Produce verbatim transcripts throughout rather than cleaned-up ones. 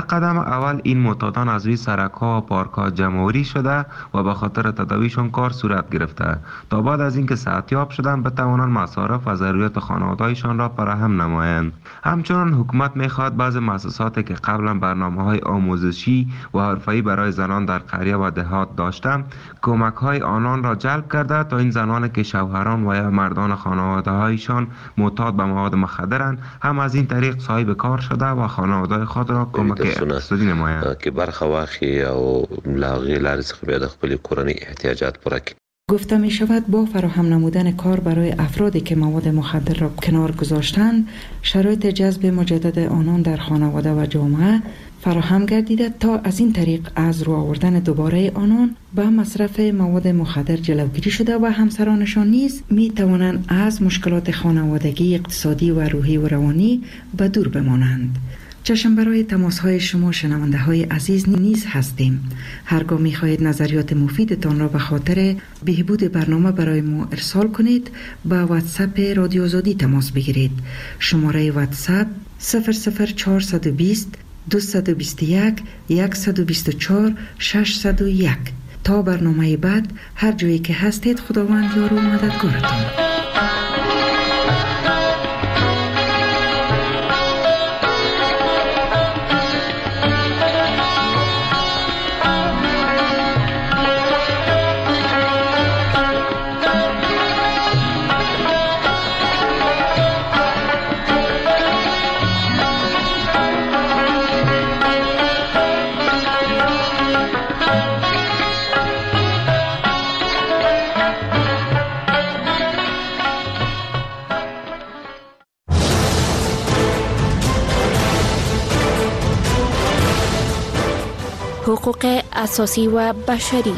قدم اول این معتادان از روی سرک‌ها و پارک‌ها جمع‌آوری شده و به خاطر تداویشان کار صورت گرفته تا بعد از اینکه صحتیاب شدند بتوانند مصارف و ضروریات خانواده‌هایشان را فراهم نمایند. همچنین حکومت می‌خواهد بعضی مؤسساتی که قبلا برنامه‌های آموزشی و حرفه‌ای برای زنان در قریه و دهات داشتند کمک‌های آنان را جلب کرده تا این زنانی که شوهران و یا مردان خانواده‌هایشان معتاد به مواد مخدرند هم از این طریق صاحب کار شده و خانواده خود را کمک اقتصادی نمایند که برخه واخی او لاغی لارس بیا د خپل کورنۍ احتیاجات پوره کړي. گفته می شود با فراهم نمودن کار برای افرادی که مواد مخدر را کنار گذاشتند شرایط جذب مجدد آنان در خانواده و جامعه فراهم گردیده تا از این طریق از رو آوردن دوباره آنان به مصرف مواد مخدر جلوگیری شده و همسرانشان نیز می توانند از مشکلات خانوادگی، اقتصادی و روحی و روانی به دور بمانند. چشم برای تماس های شما شنونده های عزیز نیز هستیم. هرگاه می خواهید نظریات مفیدتان را به خاطر بهبود برنامه برای ما ارسال کنید با واتساپ رادیو آزادی تماس بگیرید. شماره واتساپ صفر صفر چهارصد و بیست دویست و بیست و یک صد و بیست و چهار ششصد و یک. تا برنامه بعد هر جایی که هستید خداوند یار و مددگارتان. حقوق اساسی و بشری.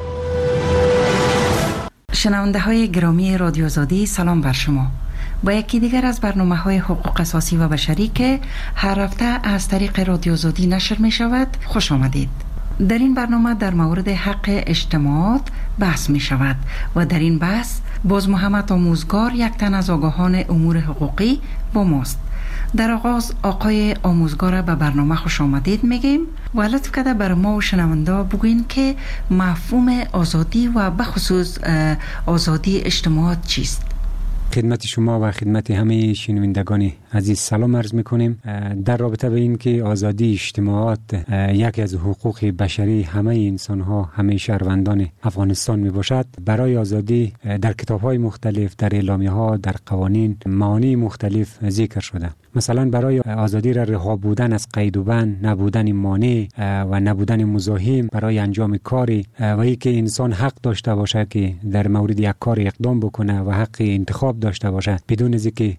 شنونده های گرامی رادیو آزادی سلام بر شما. با یکی دیگر از برنامه های حقوق اساسی و بشری که هر هفته از طریق رادیو آزادی نشر می شود خوش آمدید. در این برنامه در مورد حق اجتماعات بحث می شود و در این بحث باز محمد آموزگار یک تن از آگاهان امور حقوقی با ماست. در آغاز آقای آموزگار به برنامه خوش آمدید میگیم و لطف کرده بر ما و شنونده بگوین که مفهوم آزادی و بخصوص آزادی اجتماعات چیست؟ خدمت شما و خدمت همه شنوندگان عزیز سلام عرض میکنیم. در رابطه به این که آزادی اجتماعات یکی از حقوق بشری همه انسان ها، همه شهروندان افغانستان می باشد، برای آزادی در کتاب های مختلف، در اعلامیه ها، در قوانین معانی مختلف ذکر شده. مثلا برای آزادی را رها بودن از قید و بند، نبودن مانع و نبودن مزاحم برای انجام کاری و اینکه انسان حق داشته باشه که در مورد یک کار اقدام بکنه و حق انتخاب داشته باشه بدون از اینکه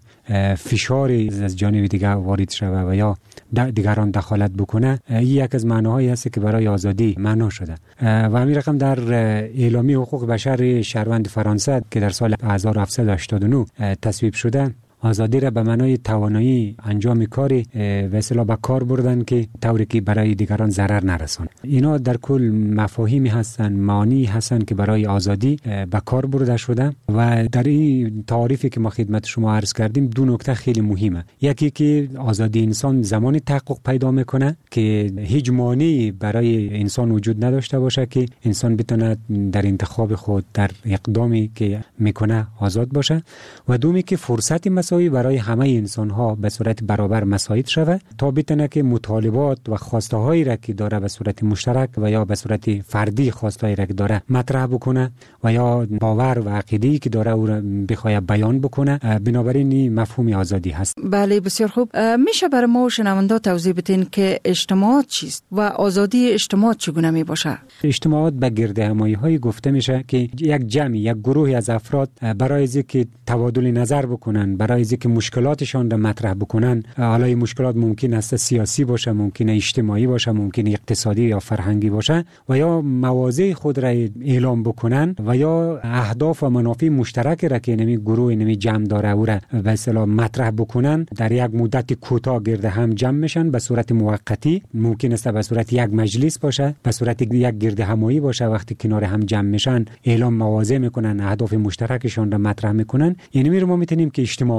فشاری از جانب دیگر وارد شود و یا دیگران دخالت بکنه. این یک از معناهایی است که برای آزادی معنا شده و همین رقم در اعلامیه حقوق بشر شهروند فرانسه که در سال هزار و هفتصد و هشتاد و نه تصویب شده، آزادی را به معنای توانایی انجام کاری و اصطلاح به کار بردن که طوری که برای دیگران ضرر نرسونه. اینا در کل مفاهیمی هستن، معانی هستن که برای آزادی به کار برده شده و در این تعریفی که ما خدمت شما عرض کردیم دو نکته خیلی مهمه. یکی که آزادی انسان زمانی تحقق پیدا میکنه که هیچ مانعی برای انسان وجود نداشته باشه که انسان بتونه در انتخاب خود، در اقدامی که میکنه آزاد باشه، و دومی که فرصت مساوی برای همه انسان ها به صورت برابر مساعد شود تا بتونه که مطالبات و خواسته هایی را که داره به صورت مشترک و یا به صورت فردی خواسته هایی را که داره مطرح بکنه و یا باور و عقیده‌ای که داره او را بخواد بیان بکنه. بنابراین این مفهوم آزادی هست. بله بسیار خوب. میشه برای ما و شنوندا توضیح بدین که اجتماعات چیست و آزادی اجتماعات چگونه می باشه؟ اجتماعات به گرد همایی های گفته میشه که یک جمع، یک گروهی از افراد برای اینکه تبادل نظر بکنن، برای اینکه مشکلاتشان را مطرح بکنن، حالا این مشکلات ممکن است سیاسی باشه، ممکن اجتماعی باشه، ممکن اقتصادی یا فرهنگی باشه، و یا مواضع خود را اعلام بکنن و یا اهداف و منافع مشترک را که نمی گروه نمی جمع داره او را به اصطلاح مطرح بکنن، در یک مدت کوتاه گرد هم جمع میشن به صورت موقتی. ممکن است به صورت یک مجلس باشه، به صورت یک گرد همایی باشه. وقتی کنار هم جمع میشن اعلام مواضع میکنن، اهداف مشترکشان را مطرح میکنن. یعنی ما میتونیم که اجتماعات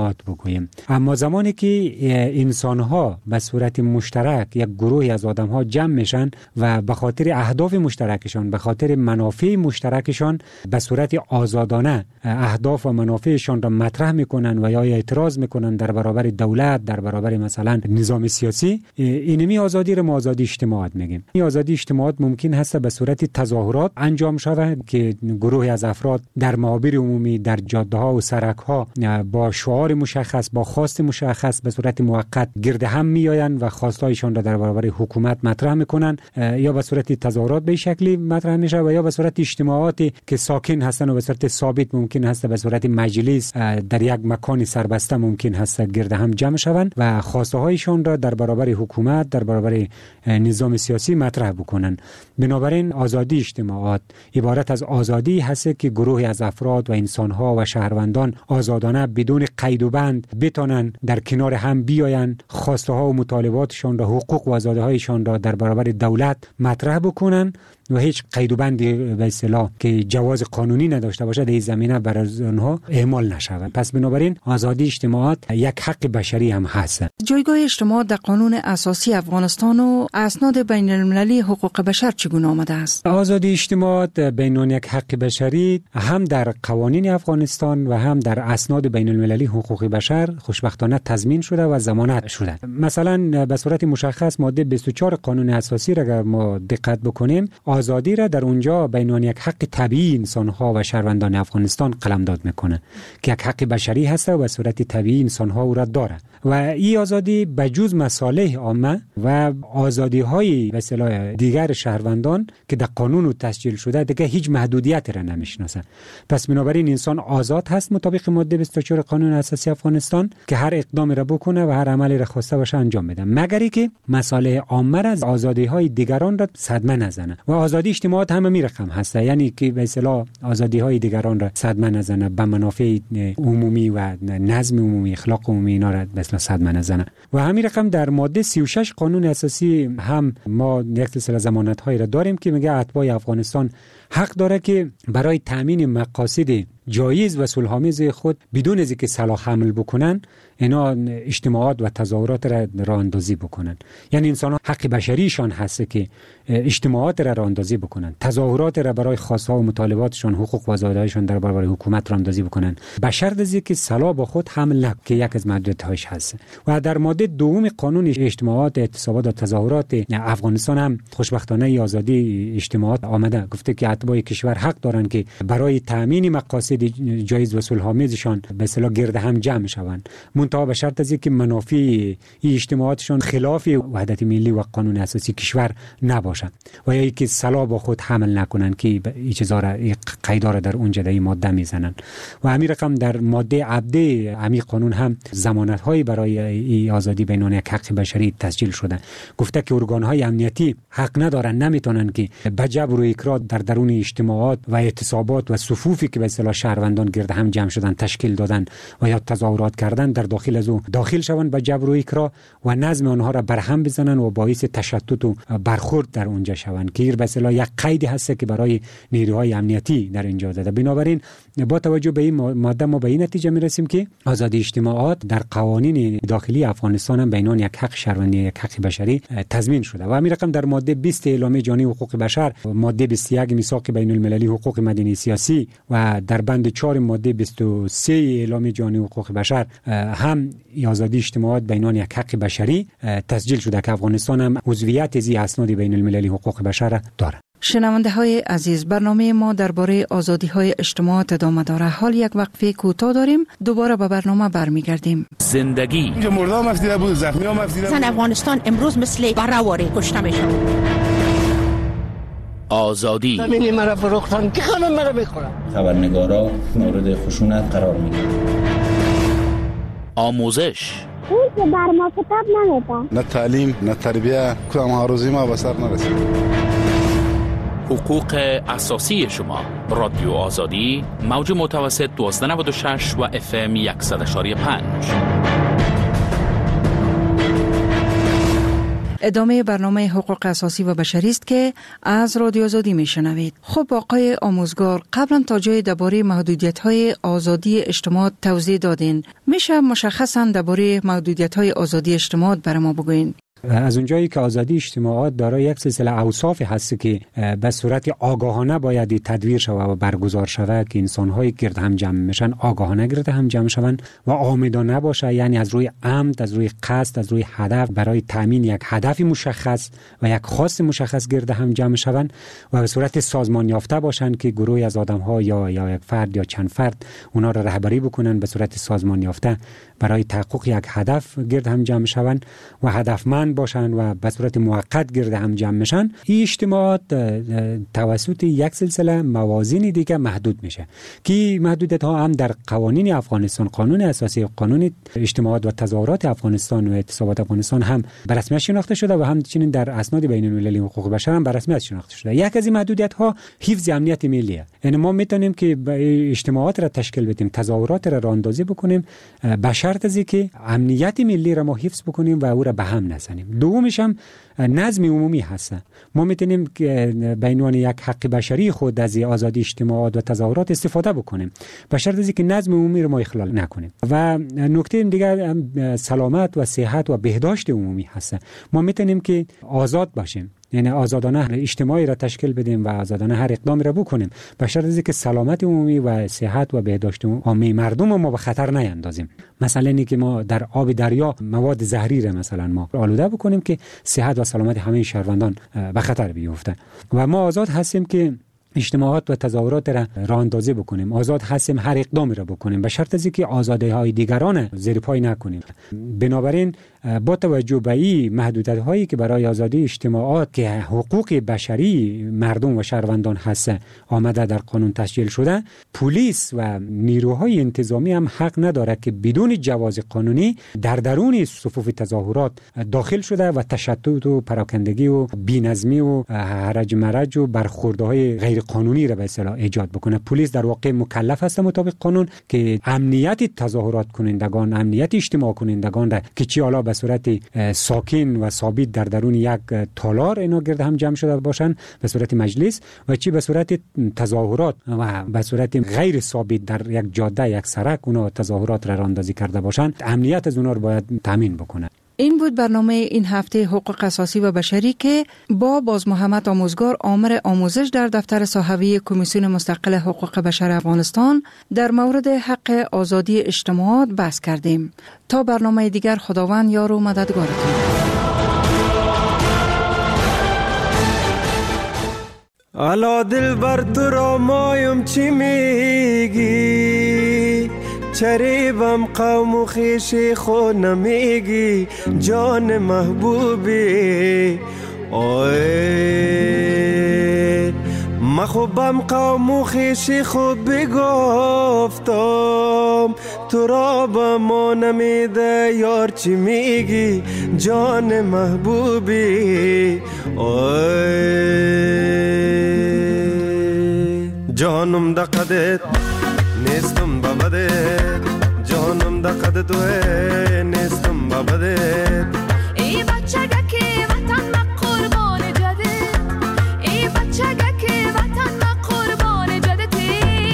اجتماعات بگوییم. اما زمانی که انسان‌ها به صورت مشترک یک گروهی از آدم‌ها جمع میشن و به خاطر اهداف مشترکشان، به خاطر منافع مشترکشان به صورت آزادانه اهداف و منافعشان را مطرح میکنن و یا اعتراض میکنن در برابر دولت، در برابر مثلا نظام سیاسی، اینمی آزادی را ما آزادی اجتماعات میگیم. این آزادی اجتماعات ممکن هست به صورت تظاهرات انجام شود که گروهی از افراد در محاور عمومی، در جاده‌ها و سرک‌ها با شعار مشخص، با خواست مشخص به صورت موقت گرد هم میآیند و خواستایشان را در برابر حکومت مطرح میکنن، یا به صورت تظاهرات به شکلی مطرح میشه و یا به صورت اجتماعاتی که ساکن هستن و به صورت ثابت ممکن هست به صورت مجلس در یک مکان سربسته ممکن هست گرد هم جمع شوند و خواسته هایشان را در برابر حکومت، در برابر نظام سیاسی مطرح بکنن. بنابراین آزادی اجتماعات عبارت از آزادی هست که گروهی از افراد و انسان‌ها و شهروندان آزادانه بدون قید و بند بتونن در کنار هم بیایند، خواسته ها و مطالباتشان را، حقوق و آزادی هایشان را در برابر دولت مطرح بکنن و هیچ قید و بندی به اصطلاح که جواز قانونی نداشته باشه در این زمینه برای آنها اعمال نشود. پس بنابراین آزادی اجتماعات یک حق بشری هم هست. جایگاه اجتماعات در قانون اساسی افغانستان و اسناد بین المللی حقوق بشر چگونه آمده است؟ آزادی اجتماعات بین یک حق بشری هم در قوانین افغانستان و هم در اسناد بین المللی حقوق بشر خوشبختانه تضمین شده و ضمانت شده. مثلا به صورت مشخص ماده بیست و چهار قانون اساسی را اگر ما دقت بکنیم، آزادی را در اونجا بین یک حق طبیعی انسان‌ها و شهروندان افغانستان قلمداد میکنه که یک حق بشری هست و به صورت طبیعی انسان‌ها او را داره و این آزادی بجز مصالح عامه و آزادی‌های به اصطلاح دیگر شهروندان که در قانون تسجیل شده دیگه هیچ محدودیت را نمیشناسه. پس بنابراین انسان آزاد هست مطابق ماده بیست و چهار قانون اساسی افغانستان که هر اقدامی را بکنه و هر عملی را خواسته باشه انجام بده، مگر اینکه مصالح عامه را از آزادی‌های دیگران را صدمه نزنه. و آزادی اجتماعات هم می رقم هست، یعنی که به اصطلاح آزادی‌های دیگران را صدمه نزنه، به منافع عمومی و نظم عمومی، اخلاق عمومی اینا را به اصطلاح صدمه نزنه. و همین رقم در ماده سی و شش قانون اساسی هم ما یک سلسله ضمانت‌هایی را داریم که میگه اتباع افغانستان حق داره که برای تامین مقاصد جایز و صلح‌آمیز خود بدون از اینکه سلاح حمل بکنن اینا اجتماعات و تظاهرات را راه اندازی بکنن. یعنی انسان حق بشریشان هست که اجتماعات را راه اندازی بکنن، تظاهرات را برای خواست‌ها و مطالباتشان، حقوق و آزادی‌هایشان در برابر حکومت راه اندازی بکنن، به شرط از اینکه سلاح با خود حمل نکنند که یک از محدودیت‌هاش هست. و در ماده دوم قانون اجتماعات، اعتصابات و تظاهرات افغانستان هم خوشبختانه آزادی اجتماعات آمده، گفته که اتباع کشور حق دارند که برای تامین مقاصد جایز و صلح‌آمیزشان به اصطلاح گرد هم جمع شوند، منتها به شرط از اینکه منافع این اجتماعاتشان خلاف وحدت ملی و قانون اساسی کشور نباشد و یا اینکه سلاح با خود حمل نکنند که این چیزا را قیدا را در اونجا در این ماده میزنن. و همین رقم در ماده عبده همین قانون هم ضمانت‌های برای این آزادی بین یک حق بشری تسجیل شده، گفته که ارگان‌های امنیتی حق ندارن، نمیتونن که به جبر و اکراه در درون اجتماعات و اعتصابات و صفوفی که به اصطلاح شهروندان گرد هم جمع شدن تشکیل دادن و یا تظاهرات کردن در داخل از او داخل شوند به جبر و اکراه و نظم آنها را برهم بزنن و باعث تشتت و برخورد در اونجا شوند که به اصطلاح یک قیدی هست که برای نیروهای امنیتی در اینجا داده. بنابراین با توجه به این ماده ما به این نتیجه میرسیم که آزادی اجتماعات در قوانین داخلی افغانستان هم بینان یک حق شهروندی، یک حق بشری تضمین شده. و همین رقم در ماده بیست اعلامیه جهانی حقوق بشر، ماده بیست و یک میثاق بین المللی حقوق مدنی سیاسی و در بند چهار ماده بیست و سه اعلامیه جهانی حقوق بشر هم آزادی اجتماعات بینان یک حق بشری تسجیل شده که افغانستان هم عضویت از اسناد بین المللی حقوق بشر دارد. شنونده های عزیز، برنامه ما درباره آزادی های اجتماعات ادامه داره. حال یک وقفه کوتاه داریم، دوباره به برنامه برمیگردیم. زندگی اینجا مردم مفیده بود، زخمی ها مفیده بود. زن افغانستان امروز مثل برآواره کشته میشه. آزادی زمین مرا فروختن که خانم مرا بخورم. خبرنگارا مورد خشونت قرار میگیرن. آموزش اون که بر ما کتاب نمیده، نه تعلیم نه تربیه، کدام هاروزی ما به سر نرسید. حقوق اساسی شما. رادیو آزادی، موج متوسط دویست و نود و شش و اف ام صد و پنج. ادامه برنامه حقوق اساسی و بشری است که از رادیو آزادی میشنوید. خب آقای آموزگار، قبلا تا جای درباره محدودیت‌های آزادی اجتماع توضیح دادین. میشه مشخصاً درباره محدودیت‌های آزادی اجتماع برای ما بگوین؟ از اونجایی که آزادی اجتماعات دارای یک سلسله اوصاف هست که به صورت آگاهانه باید تدویر شود و برگزار شود که انسان‌های گرد هم جمع میشن آگاهانه گرد هم جمع شوند و آمدانه باشه، یعنی از روی عمد، از روی قصد، از روی هدف برای تامین یک هدف مشخص و یک خواست مشخص گرد هم جمع شوند و به صورت سازمان یافته باشند که گروهی از آدم‌ها یا یا یک فرد یا چند فرد اونا را رهبری بکنن به صورت سازمان یافته برای تحقق یک هدف گرد هم جمع شوند و هدفمند باشند و به صورت موقت گرد هم جمع میشن. این اجتماعات توسط یک سلسله موازین دیگه محدود میشه که محدودیت ها هم در قوانین افغانستان، قانون اساسی، قانون اجتماعات و تظاهرات افغانستان و اعتصابات افغانستان هم به رسمیت شناخته شده و همچنین در اسناد بین المللی حقوق بشر هم به رسمیت شناخته شده. یک از این محدودیت ها حفظ امنیت ملیه. یعنی ما میتونیم که اجتماعات را تشکیل بدیم، تظاهرات را راهاندازی بکنیم به شرط از اینکه امنیت ملی را ما حفظ بکنیم و او را به هم نزنیم. دومش هم نظم عمومی هست. ما میتونیم به عنوان یک حق بشری خود از آزادی اجتماعات و تظاهرات استفاده بکنیم به شرط از اینکه نظم عمومی رو ما اخلال نکنیم. و نکته دیگر سلامت و صحت و بهداشت عمومی هست. ما میتونیم که آزاد باشیم، یعنی آزادانه اجتماعی را تشکیل بدیم و آزادانه هر اقدامی را بکنیم به شرط از اینکه سلامت عمومی و صحت و بهداشت عامه مردم ما به خطر نیندازیم. مثلا اینکه ما در آب دریا مواد زهری را مثلا ما آلوده بکنیم که صحت و سلامت همه شهروندان به خطر بیفته. و ما آزاد هستیم که اجتماعات و تظاهرات را راهاندازی بکنیم، آزاد هستیم هر اقدامی را بکنیم به شرط از اینکه آزادی‌های دیگران زیر پای نکنیم. بنابراین با توجه به این محدودیت‌هایی که برای آزادی اجتماعات که حقوق بشری مردم و شهروندان هست آمده در قانون تسجیل شده، پلیس و نیروهای انتظامی هم حق نداره که بدون جواز قانونی در درون صفوف تظاهرات داخل شده و تشتت و پراکندگی و بی‌نظمی و هرج مرج و برخوردهای غیر قانونی را به اصطلاح ایجاد بکنه. پلیس در واقع مکلف است مطابق قانون که امنیت تظاهرات کنندگان، امنیت اجتماع کنندگان را که چی حالا به صورت ساکن و ثابت در درون یک تالار اینا گرد هم جمع شده باشن به صورت مجلس و چی به صورت تظاهرات و به صورت غیر ثابت در یک جاده، یک سرک اونا تظاهرات را راهاندازی کرده باشن، امنیت از اونا رو باید تامین بکنه. این بود برنامه این هفته حقوق اساسی و بشری که با باز محمد آموزگار آمر آموزش در دفتر صحوی کمیسیون مستقل حقوق بشر افغانستان در مورد حق آزادی اجتماعات بحث کردیم. تا برنامه دیگر خداوند یار و مددگارتون. الا دل بر تو را مایم چی میگی، چریبم قوم و خیشی خود نمیگی، جان محبوبی اوه مخوبم قوم و خیشی خود بگفتم، تو را با ما نمیده یار چی میگی، جان محبوبی اوه جانم دقدت نیستم بابدت، جانم دقد توه نیستم بابدت. ای بچگه که وطن ما قربان جدت، ای بچگه که وطن ما قربان جدتی،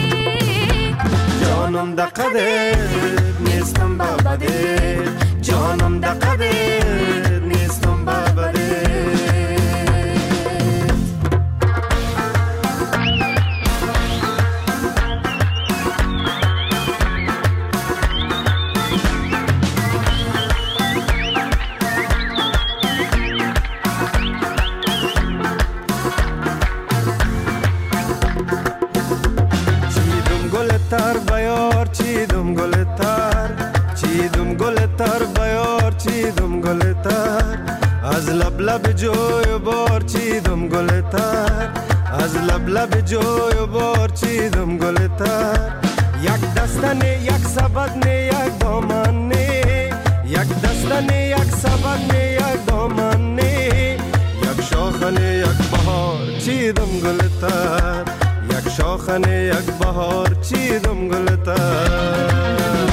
جانم دقدت نیستم بابدت، جانم دقدت نیستم بابدت. تر بیار چیدم گل تر، چیدم گل تر بیار چیدم گل تر، از لب لب جوی بار چیدم گل تر، از لب لب جوی بار چیدم گل تر. یک دستن یک سبد نه یک دامن نه، یک دستن یک سبد نه یک دامن نه، یک شاخن یک بهار چیدم گل تر، یک شاخن یک بهار چیدم گل تر.